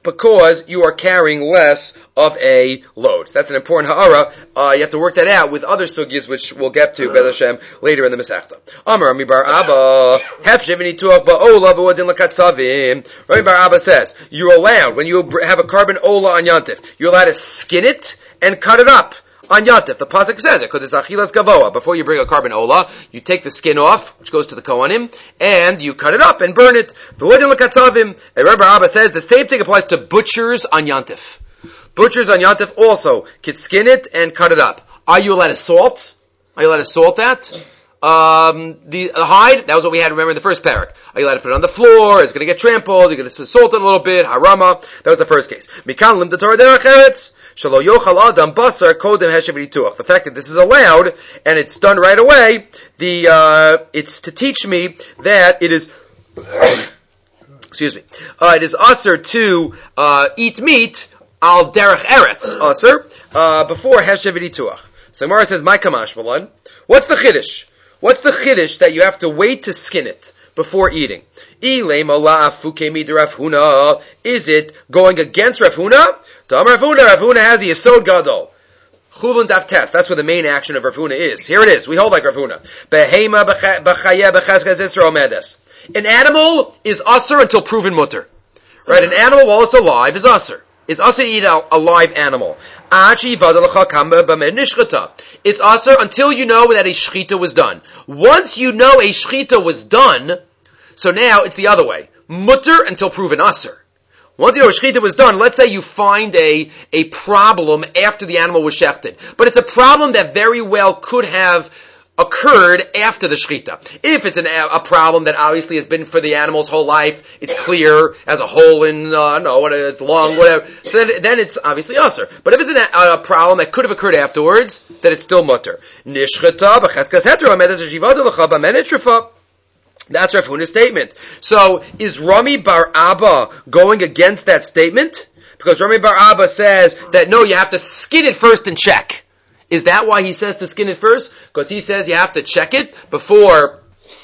Speaker 1: because you are carrying less of a load. So that's an important ha'ara. Uh, you have to work that out with other sugyas, which we'll get to, Be'ez Hashem, later in the Masechta. Amar Rami bar Abba, Hefshev nituach ba'ola b'odin l'katzavim. Rami bar Abba says, you're allowed, when you have a carbon ola on Yantif, you're allowed to skin it and cut it up. On Yantif, the pasuk says it, because it's achilas gavoa. Before you bring a carbon ola, you take the skin off, which goes to the kohanim, and you cut it up and burn it. V'odin l'katzavim. And Rabbi Abba says the same thing applies to butchers on Yantif. Butchers on Yantif also could skin it and cut it up. Are you allowed to salt? Are you allowed to salt that? Um, the, the hide, that was what we had, remember, in the first parak. Are you allowed to put it on the floor? Is it going to get trampled? You're going to salt it a little bit? Harama. That was the first case. Mikan lim Torah derech eretz. Shalo yochal adam basar kodem heshev nituach. The fact that this is allowed, and it's done right away, the, uh, it's to teach me that it is, excuse me, uh, it is usher to, uh, eat meat, al derech eretz, usher, uh, before heshev nituach. So Gemara says, my kamash malan. What's the chiddush? What's the chiddush that you have to wait to skin it before eating? Is it going against Rav Huna? Rav Huna, Rav Huna has a yesod gadol. Chulun daf test. That's where the main action of Rav Huna is. Here it is. We hold like Rav Huna. An animal is usher until proven mutter. Right? An animal while it's alive is usher. It's usher to eat a, a live animal. It's usher until you know that a shechita was done. Once you know a shechita was done, so now it's the other way. Mutter until proven usher. Once you know a shechita was done, let's say you find a, a problem after the animal was shechted. But it's a problem that very well could have occurred after the shechita. If it's an, a problem that obviously has been for the animal's whole life, it's clear, has a hole in, uh, no, what it's long, whatever, so then, then it's obviously usher. But if it's an, a, a problem that could have occurred afterwards, then it's still mutter. Nishchata b'cheskas heter amedes shivada l'cha b'menetrefa. That's Rav Huna's statement. So, is Rami bar Abba going against that statement? Because Rami bar Abba says that no, you have to skin it first and check. Is that why he says to skin it first? Because he says you have to check it before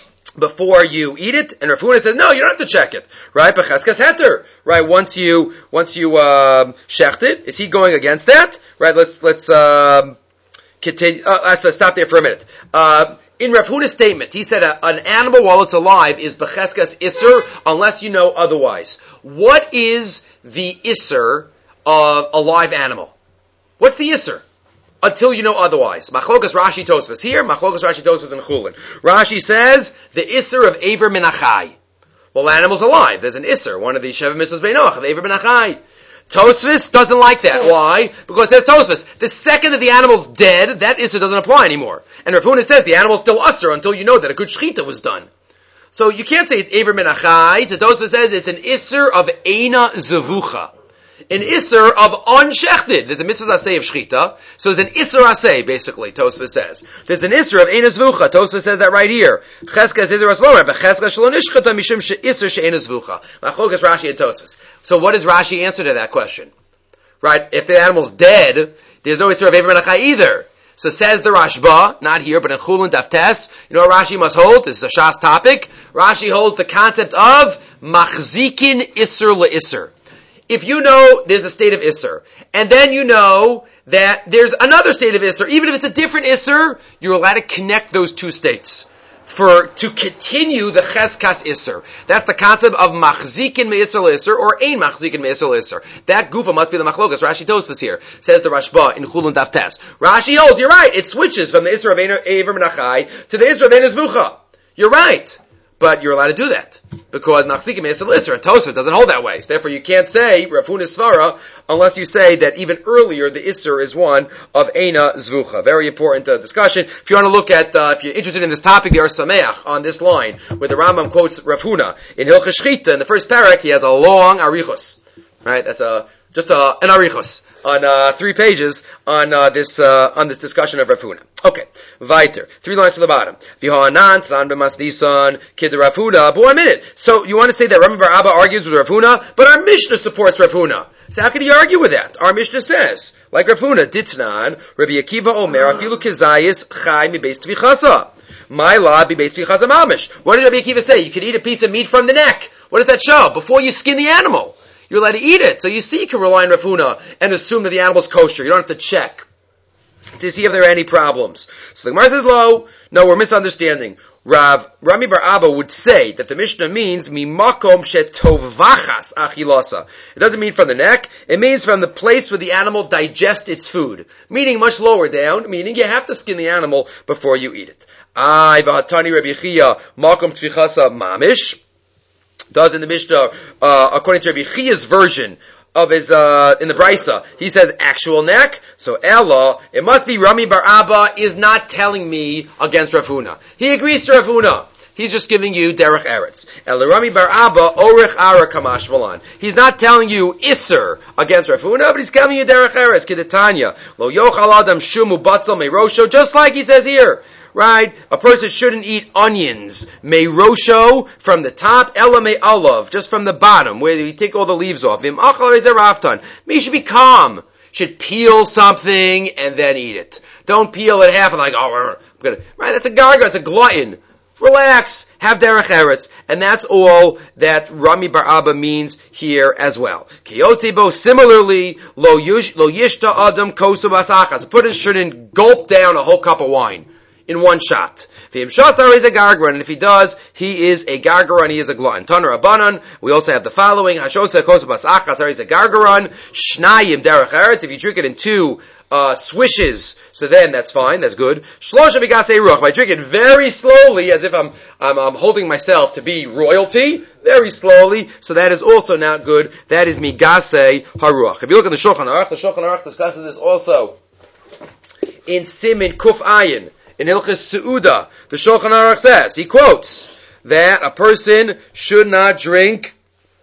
Speaker 1: before you eat it, and Rav Huna says no, you don't have to check it, right? B'cheskas heter, right? Once you once you um, shecht it, is he going against that? Right? Let's let's um, continue. Uh, let's, let's stop there for a minute. Uh, in Rav Huna's statement, he said a, an animal while it's alive is b'cheskas iser unless you know otherwise. What is the iser of a live animal? What's the iser? Until you know otherwise. Machlokas Rashi Tosfos here, Machlokas Rashi Tosfos in Chulin. Rashi says, the Isser of Aver min Achai. Well, the animal's alive. There's an Isser, one of the Sheva Mitzvahs Beinoch, of Aver min Achai. Tosfos doesn't like that. Why? Because it says Tosfos, the second that the animal's dead, that Isser doesn't apply anymore. And Rav Huna says the animal's still Usser until you know that a good Shechita was done. So you can't say it's Aver min Achai. So Tosfos says it's an Isser of Eina Zevucha. An Isser of unshechted. There's a mitzvah aseh of shechita. So there's an Isser aseh, basically, Tosfos says. There's an Isser of Eina Zvucha. Tosfos says that right here. Cheskas Isser aslomer, but Cheskas shelo nishchata mishum she'Isser she'eina Zvucha. Machlokas Rashi and Tosfos. So what does Rashi answer to that question? Right? If the animal's dead, there's no Isser of Ever Menachai either. So says the Rashba, not here, but in Chulin Daf Tes, you know what Rashi must hold? This is a Shas topic. Rashi holds the concept of machzikin Isser le'Isser. If you know there's a state of Isser, and then you know that there's another state of Isser, even if it's a different Isser, you're allowed to connect those two states for to continue the Cheskas Isser. That's the concept of Machzikin Me'Isser L'Isser or Ein Machzikin Me'Isser L'Isser. That gufa must be the Machlokas. Rashi Tosfos here, says the Rashba in Chulun Daf Tes. Rashi holds, you're right, it switches from the Isser of Ever Menachai to the Isser of Eina Zvucha. You're right. But you're allowed to do that. Because Machzikim Me'Isser L'Isser, and Tosfos doesn't hold that way. So therefore you can't say Rav Huna's Svara unless you say that even earlier the Isser is one of Eina Zvucha. Very important uh, discussion. If you want to look at, uh, if you're interested in this topic, there are Sameach on this line, where the Rambam quotes Rav Huna. In Hilchos Shechita, in the first parak, he has a long arichos. Right? That's a, just a, an arichos. On, uh, three pages on, uh, this, uh, on this discussion of Rav Huna. Okay. Weiter. Three lines to the bottom. V'ha'anan tzlan b'masdisan kid Rav Huna. But one minute. So you want to say that Rami bar Abba argues with Rav Huna, but our Mishnah supports Rav Huna. So how could he argue with that? Our Mishnah says, like Rav Huna, Ditnan, Rabbi Akiva Omer, afilu kezayis chai mi beis tvichasa. My law be beis tvichasa mamish. What did Rabbi Akiva say? You could eat a piece of meat from the neck. What does that show? Before you skin the animal. you're allowed to eat it. So you see, you can rely on Rav Huna and assume that the animal's kosher. You don't have to check to see if there are any problems. So the Gemara says, "Lo, no, we're misunderstanding." Rav Rami Bar Abba would say that the Mishnah means mimakom shetovachas achilasa. It doesn't mean from the neck. It means from the place where the animal digests its food, meaning much lower down. Meaning you have to skin the animal before you eat it. Ay v'hatani Rabbi Chia makom tvichasa mamish. Does in the Mishnah, uh, according to Rabbi Chia's version of his, uh, in the Brisa, he says actual neck. So Ella, it must be Rami Bar Abba is not telling me against Rav Huna. He agrees to Rav Huna. He's just giving you derech eretz. Ella Rami Bar Abba orech ara kamash malan. He's not telling you isser against Rav Huna, but he's telling you derech eretz. Kedetanya lo yochal adam shumu batzal meirosho, just like he says here. Right? A person shouldn't eat onions, meirosho, from the top, ela me'alav, just from the bottom, where you take all the leaves off. Vim achal raftan. You should be calm. Should peel something and then eat it. Don't peel it half and like, oh, I'm gonna, right? That's a gargar, it's a glutton. Relax, have derech eretz, and that's all that Rami Bar Abba means here as well. Kiyotzebo, similarly, lo yishta adam kosu basachas. A person shouldn't gulp down a whole cup of wine in one shot. And if he does, he is a gargaran, he is a glutton. Taner Rabbanan, we also have the following. Hashosa kosabas achas, he's a gargaran. Shnayim derech eretz, if you drink it in two uh, swishes, so then that's fine, that's good. Shlosha bigasei ruach, if I drink it very slowly, as if I'm, I'm, I'm holding myself to be royalty, very slowly, so that is also not good. That is migasei haruach. If you look at the Shulchan Aruch, the Shulchan Aruch discusses this also in Simin Kuf Ayin. In Hilchos Seuda, the Shulchan Aruch says, he quotes, that a person should not drink,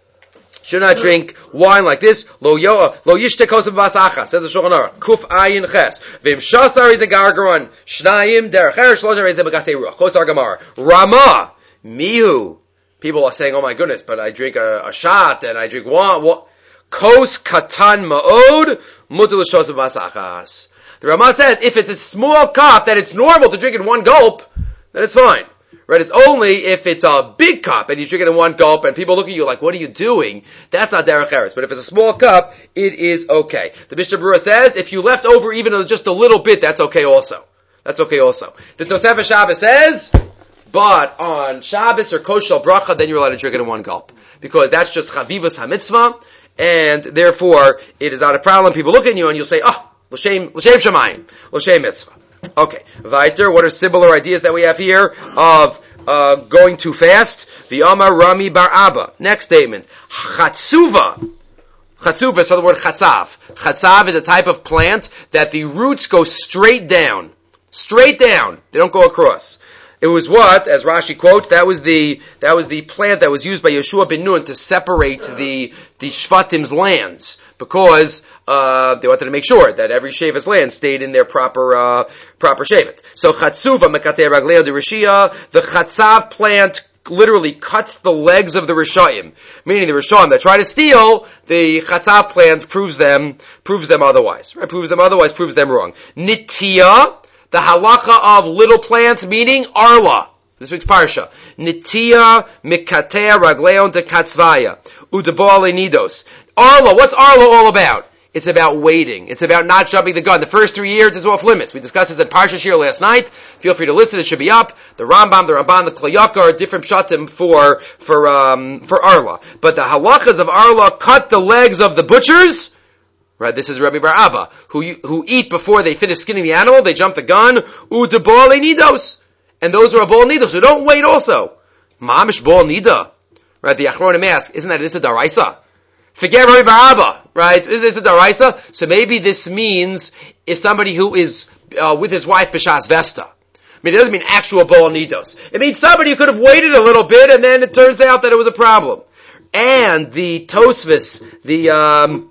Speaker 1: should not drink wine like this. Lo yo, lo yishte kosav basachas, says the Shulchan Aruch. Kuf ayin ches. Vim shasar is a gargaron. Shnayim derech eretz, shlosar is a begasei ruach. Kosar Gemara. Rama, mihu. People are saying, oh my goodness, but I drink a, a shot and I drink wine. What? Kos katan ma'od, mutul shosav basachas. The Rama says, if it's a small cup, that it's normal to drink in one gulp, then it's fine. Right? It's only if it's a big cup and you drink it in one gulp and people look at you like, what are you doing? That's not derech eretz. But if it's a small cup, it is okay. The Mishnah Berurah says, if you left over even just a little bit, that's okay also. That's okay also. The Tosefes Shabbos says, but on Shabbos or Koshel Bracha, then you're allowed to drink it in one gulp. Because that's just Chavivas HaMitzvah, and therefore, it is not a problem. People look at you and you'll say, oh, L'shem, l'shem shamayim, l'shem mitzvah. Okay, Viter, what are similar ideas that we have here of uh, going too fast? V'yamar Rami Bar Abba. Next statement. Chatzuva. Chatzuva is for the word chatzav. Chatzav is a type of plant that the roots go straight down. Straight down. They don't go across. It was what, as Rashi quotes, that was the that was the plant that was used by Yeshua ben Nun to separate the the Shvatim's lands, because uh, they wanted to make sure that every Sheva's land stayed in their proper uh, proper Shevet. So Chatzuva mekatei raglei de Rishia, the Chatzav plant literally cuts the legs of the Rishayim, meaning the Rishayim that try to steal, the Chatzav plant proves them proves them otherwise. Right? Proves them otherwise, proves them wrong. Nitya. The halacha of little plants, meaning arla. This week's parsha. Nitiya mikatea ragleon de katzvaya. Udebale nidos. Arla, what's arla all about? It's about waiting. It's about not jumping the gun. The first three years is off limits. We discussed this in Parsha Shir last night. Feel free to listen. It should be up. The Rambam, the Ramban, the Klayaka are different pshatim for, for, um, for arla. But the halachas of arla cut the legs of the butchers. Right, this is Rabbi Bar Abba, who who eat before they finish skinning the animal, they jump the gun, udebole nidos. And those are a bol nidos, so don't wait also. Mamish bol nida. Right, the Achronim ask, isn't that this a daraisa? Forget Rabbi Bar Abba, right? Is this a daraisa? So maybe this means if somebody who is uh, with his wife b'shas vesta. I mean, it doesn't mean actual bol nidos. It means somebody who could have waited a little bit and then it turns out that it was a problem. And the Tosfos, the, um,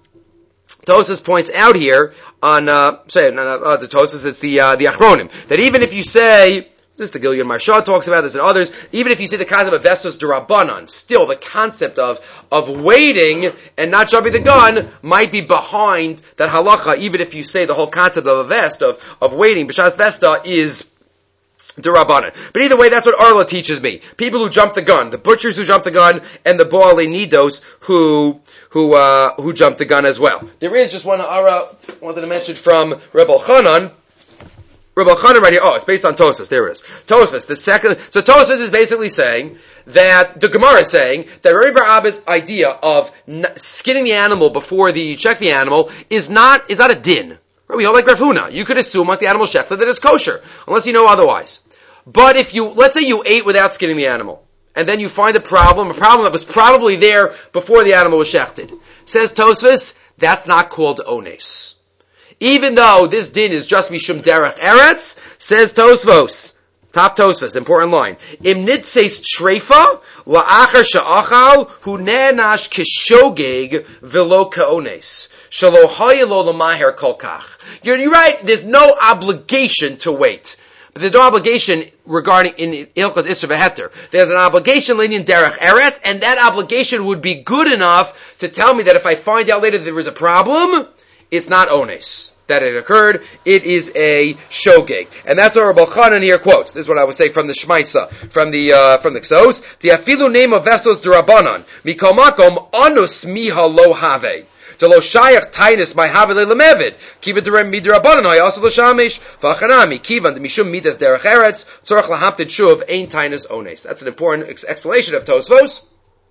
Speaker 1: Tosfos points out here on, uh, say, no, no, uh, the Tosfos, it's the, uh, the Achronim, that even if you say, this the Gilyon Marsha talks about this and others, even if you say the concept of Vestos Durabanan, still the concept of, of waiting and not jumping the gun might be behind that halacha, even if you say the whole concept of a vest, of, of waiting, B'shas Vesta is Durabanan. But either way, that's what Arla teaches me. People who jump the gun, the butchers who jump the gun, and the Boalei Nidos who, who uh, who jumped the gun as well. There is just one ha'ara I wanted to mention from Rebbe Chanan. Rebbe Chanan right here. Oh, it's based on Tosfos. There it is. Tosfos, the second. So Tosfos is basically saying that the Gemara is saying that Rabbi Bar Abba's idea of n- skinning the animal before the you check the animal is not is not a din. Right? We hold like Rav Huna. You could assume like the animal shechted that it's kosher unless you know otherwise. But if you let's say you ate without skinning the animal, and then you find a problem, a problem that was probably there before the animal was shechted, says Tosfos, that's not called ones. Even though this din is just mishum derech eretz, says Tosfos, top Tosfos, important line. Im nitzes treifa la'achar sha'achal hu ne'nash kishogeg velo ka'ones shalo hayelo l'maher kolkach. You're, you're right. There's no obligation to wait. But there's no obligation regarding in Ilchas Isra V'Heter. There's an obligation in Derech Eretz, and that obligation would be good enough to tell me that if I find out later that there is a problem, it's not ones that it occurred. It is a shogeg, and that's what Rabbi Chanan here quotes. This is what I would say from the Shmaitza, from the uh, from the Ksos. The afilu name of vessels derabanan mikol makom anus miha lo have. To lo shayach tainis my havile lemevid. Kiva derem midrabanan I also lo shamish v'achanami kivan the mishum midas derech eretz tzorach lahamted shuv ein tainis ones. That's an important ex- explanation of Tosfos.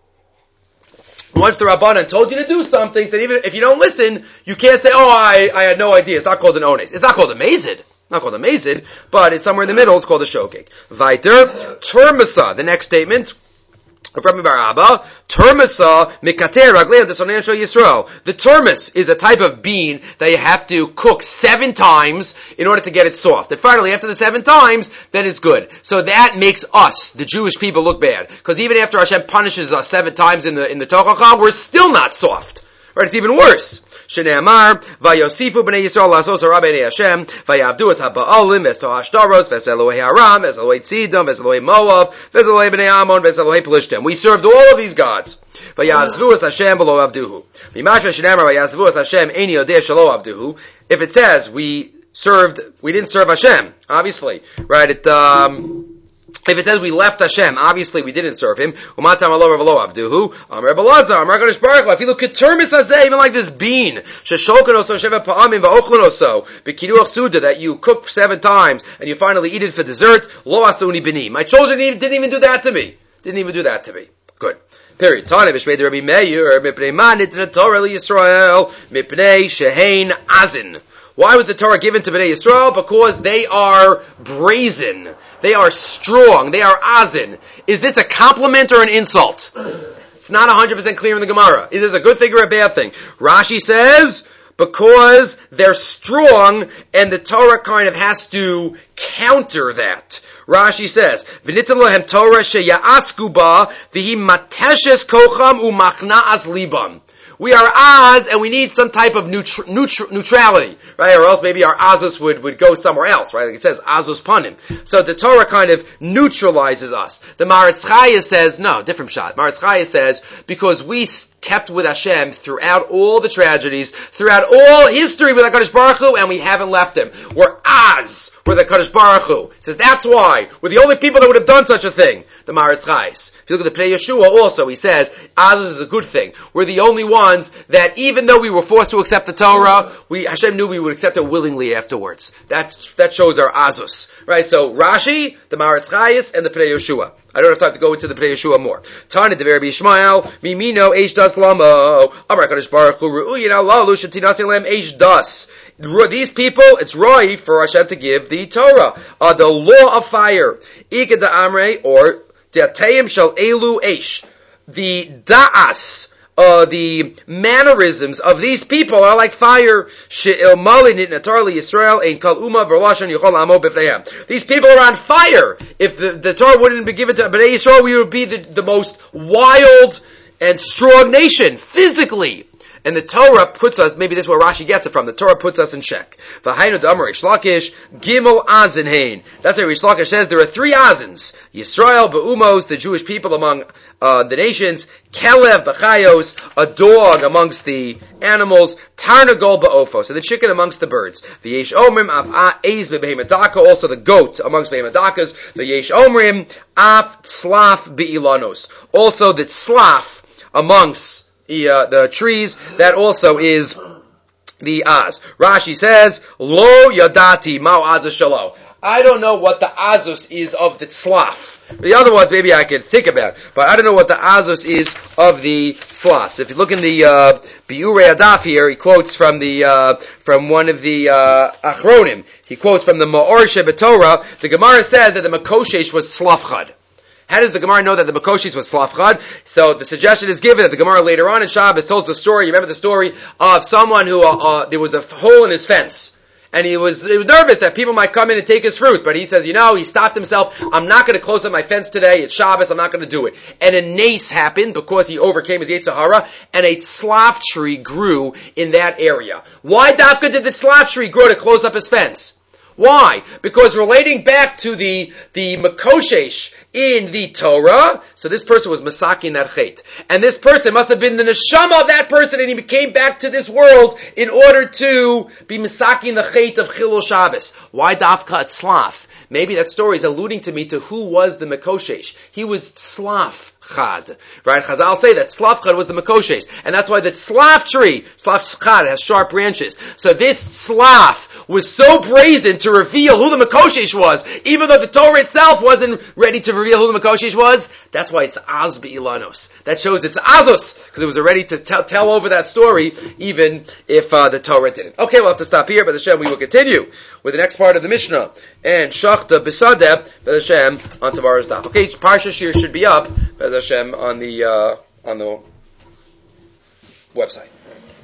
Speaker 1: Once the Rabbanan told you to do something, that even if you don't listen, you can't say, oh, I, I had no idea. It's not called an ones. It's not called a mazid. Not called a mazid, but it's somewhere in the middle. It's called a shogeg. Viter, termasa, the next statement, from Bar Abba, termasa mikater ragleim desonan shel Yisrael. The termis is a type of bean that you have to cook seven times in order to get it soft. And finally, after the seven times, then it's good. So that makes us, the Jewish people, look bad. Because even after Hashem punishes us seven times in the in the Tochacha, we're still not soft. Right? It's even worse. Shneamar vayosifu bnei Yisrael lasos hara bnei Hashem vayavdu es haba'alim es ha'ashtaros ves Elohei Aram ves Elohei Tzidon ves Elohei Moav ves Elohei bnei Ammon ves Elohei Pelishtim. We served all of these gods. Vayazvu es Hashem v'lo avduhu. V'mashma shneamar vayazvu es Hashem eini yodeh shelo avduhu. If it says we served, we didn't serve Hashem, obviously, right? It um. If it says we left Hashem, obviously we didn't serve Him. Even like this bean that you cook seven times and you finally eat it for dessert. My children didn't even do that to me. Didn't even do that to me. Good. Period. Tana b'shmei Rabbi Meir mipnei ma nitna Torah liYisrael mipnei shehein azin. Why was the Torah given to Bnei Yisrael? Because they are brazen. They are strong. They are azin. Is this a compliment or an insult? It's not one hundred percent clear in the Gemara. Is this a good thing or a bad thing? Rashi says, because they're strong, and the Torah kind of has to counter that. Rashi says, "V'nitan lahem Torah sheya'asku ba v'hi mateshes kocham u'machna'as libam." We are Az, and we need some type of neutr- neutr- neutrality, right? Or else maybe our Azus would, would go somewhere else, right? Like it says, Azus panim. So the Torah kind of neutralizes us. The Maritz Chaya says, no, different shot. Maritz Chaya says, because we kept with Hashem throughout all the tragedies, throughout all history with HaKadosh Baruch Hu, and we haven't left Him. We're Az with HaKadosh Baruch Hu. He says, that's why. We're the only people that would have done such a thing. The Maritz Chayes. If you look at the Pnei Yeshua also, he says, Azus is a good thing. We're the only ones that even though we were forced to accept the Torah, we, Hashem knew we would accept it willingly afterwards. That, that shows our Azus. Right? So, Rashi, the Maritz Chayes, and the Pnei Yeshua. I don't have time to go into the Pnei Yeshua more. Tani the Rabbi Yishmael, Mimino, Eish Das Lamo, Amar Kadosh Baruch Hu, Ru'uyin Alalu, Shetinasin Lem, Eish Das. These people, it's right for Hashem to give the Torah, uh, the law of fire. Ika da Amre, or De'atayim Shal Elu Eish. The da'as, uh, the mannerisms of these people are like fire. She'il mali nitnatar li Yisrael ein kal uma v'rlashan yichol amo b'fneihem. These people are on fire. If the, the Torah wouldn't be given to Bnei Yisrael, we would be the, the most wild and strong nation, physically. And the Torah puts us, maybe this is where Rashi gets it from, the Torah puts us in check. V'hainu d'amar Rish Lakish, Gimel Azin Hain. That's why Rish Lakish says there are three Azins. Yisrael, B'umos, the Jewish people among uh, the nations. Kelev, B'chayos, a dog amongst the animals. Tarnagol, Ba'ofos, and the chicken amongst the birds. V'yesh Omrim, Af Eiz, B'behemadaka, also the goat amongst Behemadakas. V'yesh Omrim, Af Slaf, B'ilanos. Also the Slaf amongst uh, the trees, that also is the Az. Rashi says, Lo yadati ma'u azus shalo. I don't know what the azus is of the tzlaf. The other ones maybe I could think about, but I don't know what the azus is of the tzlaf. So if you look in the uh, Biurei Adaf here, he quotes from the uh, from one of the uh, Achronim. He quotes from the Ma'or Shebetorah. The Gemara said that the Makoshesh was slafchad. How does the Gemara know that the Makoshes was slafchad? So the suggestion is given that the Gemara later on in Shabbos tells the story. You remember the story of someone who uh, uh, there was a hole in his fence. And he was, he was nervous that people might come in and take his fruit. But he says, you know, he stopped himself. I'm not going to close up my fence today. It's Shabbos. I'm not going to do it. And a nace happened because he overcame his Yetzer Hara, and a tzlaf tree grew in that area. Why, Dafka, did the tzlaf tree grow to close up his fence? Why? Because relating back to the, the Makoshesh in the Torah, so this person was Masakin that Chet. And this person must have been the Neshama of that person, and he came back to this world in order to be Masakin the Chet of Chilul Shabbos. Why Dafka at Tzlaf? Maybe that story is alluding to me to who was the Makoshesh. He was Tzlaf Chad. Right? Chazal say that Tzlaf Chad was the Makoshesh. And that's why the Tzlaf tree, Tzlaf Chad, has sharp branches. So this Tzlaf was so brazen to reveal who the Makoshesh was, even though the Torah itself wasn't ready to reveal who the Makoshesh was. That's why it's Az Be'ilanos. That shows it's Azus, because it was ready to tell, tell over that story, even if uh, the Torah didn't. Okay, we'll have to stop here, but Hashem, we will continue with the next part of the Mishnah, and Shachta B'Sadeh, B'ez Hashem, on tomorrow's daf. Okay, Parsha Shir should be up, B'ez Hashem, on the, uh, on the website.